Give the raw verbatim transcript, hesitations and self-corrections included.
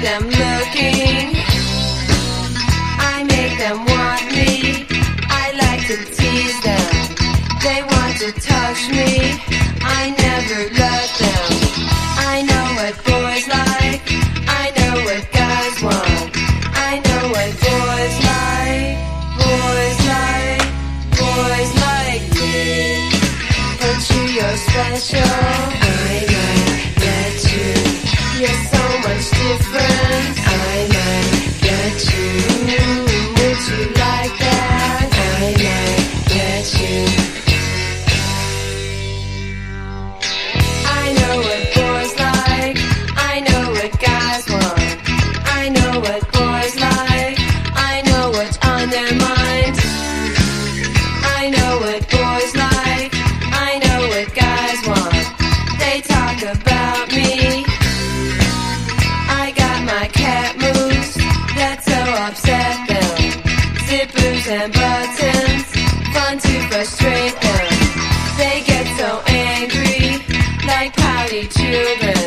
them looking. I make them want me. I like to tease them. They want to touch me. I never let them. I know what boys like. I know what guys want. I know what boys like. Boys like. Boys like me. But you, you're special. I might get you. You're so much different. I might get you. Would you like that? I might get you. I know what boys like. I know what guys want. I know what boys like. I know what's on their mind. I know what boys like. I know what guys want. They talk about me. I got my cat moves that so upset them. Zippers and buttons, fun to frustrate them. They get so angry, like pouty children.